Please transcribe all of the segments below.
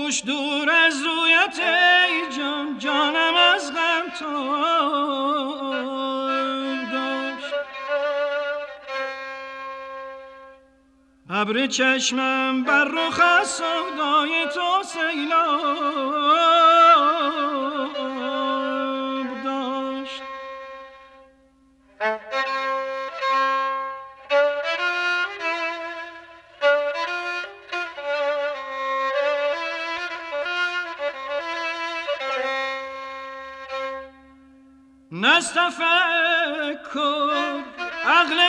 دوش دور از رویت ای جان، جانم از غم تاب داشت. ابر چشمم بر رخ از سودای تو سیلاب داشت. نز تفکر عقل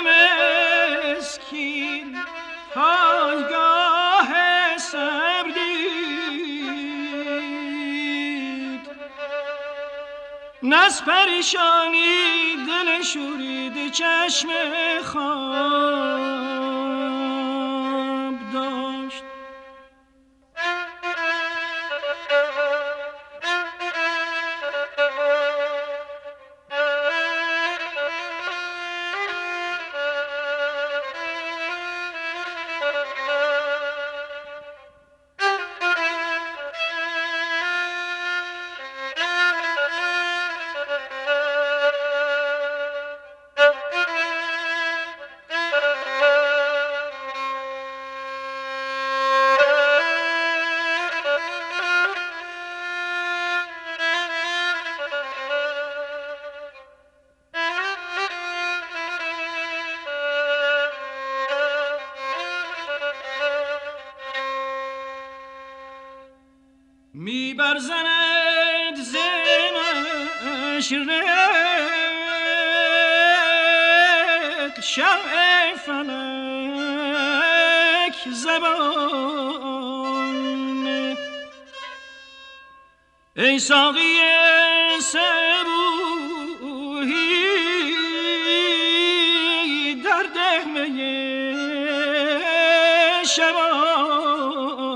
مسکین پایگاه صبر دید، نز پریشانی دل شوریده چشم خواب داشت. می برزند زمشرق شمع فلک زبان. ای ساقی صبوحی در دهمه شبان.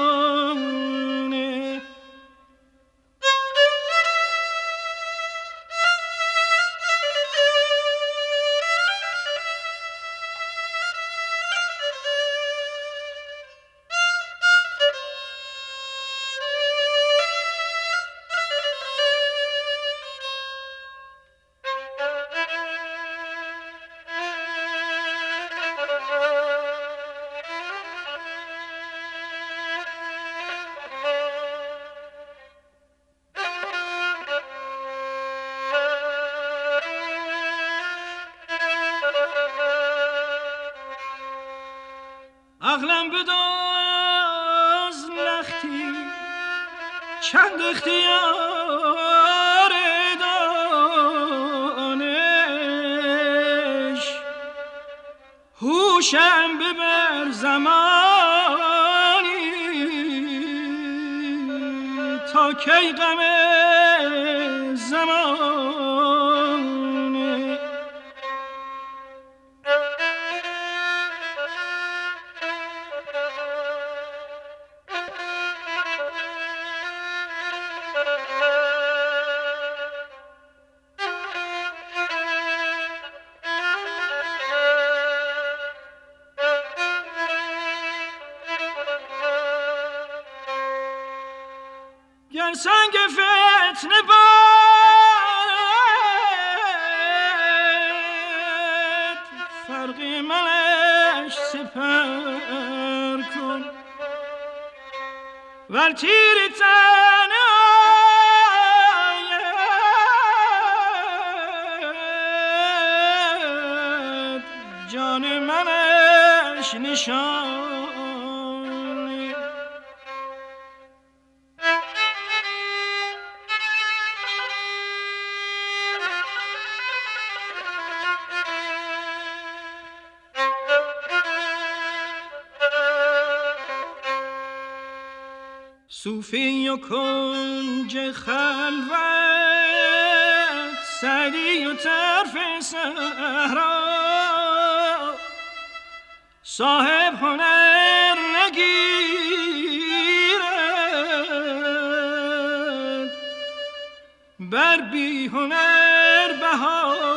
عقلم بداز لختی چند اختیار دانش، هوشم ببر زمانی تا کی غم زمانه. گر سنگ فتنه باد فرقی منش سپر کن، ور تیر تن آید جان منش نشان. صوفی و کنج خلوت سعدی و طرف صحرا، صاحب هنر نگیرد بر بی هنر بها.